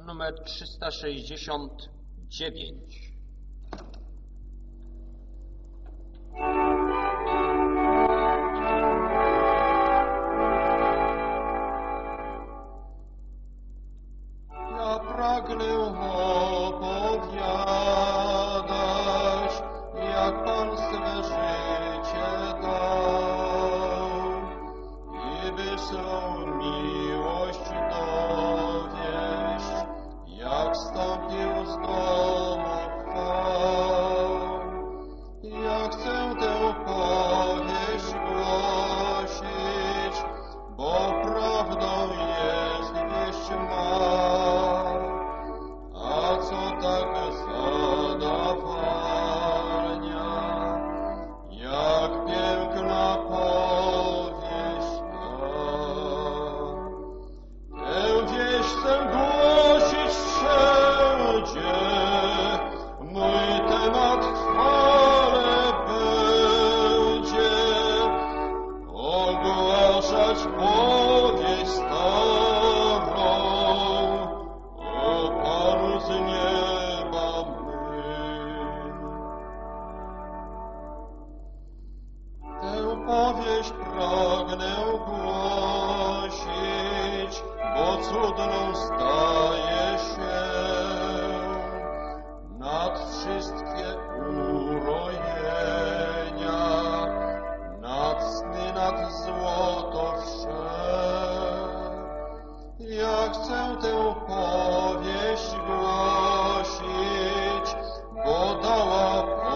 numer 369. Ja pragnę opowiadać, jak Pan swe życie dał i wysłał miłość dowieść, jak wstąpił z domu chwał. Ja chcę tę powieść głosić, bo prawdą jest wieść ma. A co tak zadawalnia, jak piękna powieść ta. Tę wieść chcę głosić wszędzie, mój temat trwale będzie ogłaszać powieść starą o Panu z nieba mym. Tę powieść pragnę głosić, bo cudną staje się nad wszystkie urojenia, nad sny, nad złoto wsze. Ja chcę tę powieść głosić, bo dała